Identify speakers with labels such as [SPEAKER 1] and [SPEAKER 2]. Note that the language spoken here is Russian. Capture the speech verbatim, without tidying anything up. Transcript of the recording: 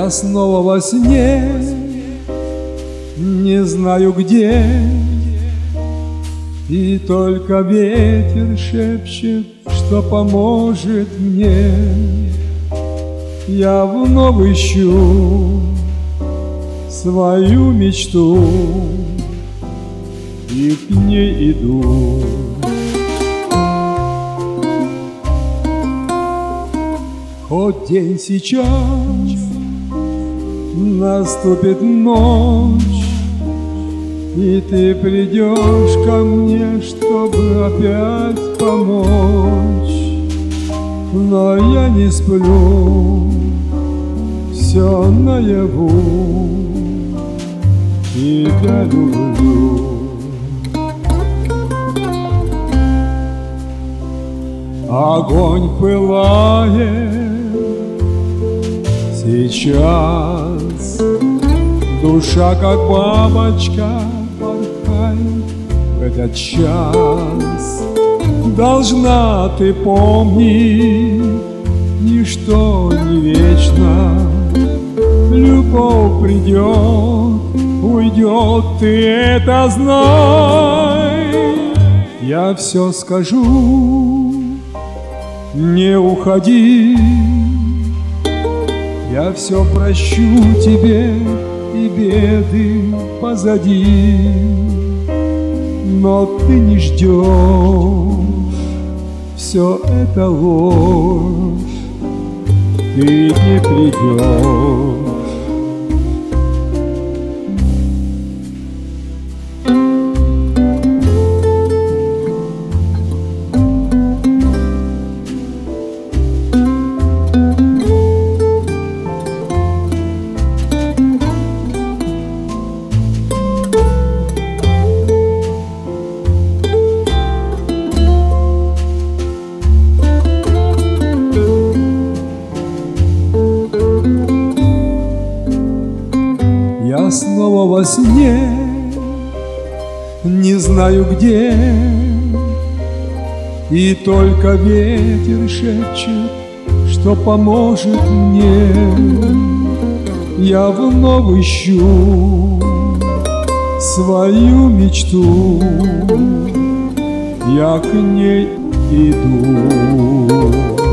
[SPEAKER 1] Я снова во сне, не знаю где, и только ветер шепчет, что поможет мне. Я вновь ищу свою мечту и к ней иду. Хоть день сейчас наступит ночь, и ты придешь ко мне, чтобы опять помочь, но я не сплю, все наяву, тебя люблю. Огонь пылает сейчас, душа, как бабочка, порхает в этот час. Должна ты помнить, ничто не вечно, любовь придет, уйдет, ты это знай. Я все скажу, не уходи, я все прощу тебе, и беды позади. Но ты не ждешь, все это ложь, ты не придешь. Я снова во сне, не знаю где, и только ветер шепчет, что поможет мне. Я вновь ищу свою мечту, я к ней иду.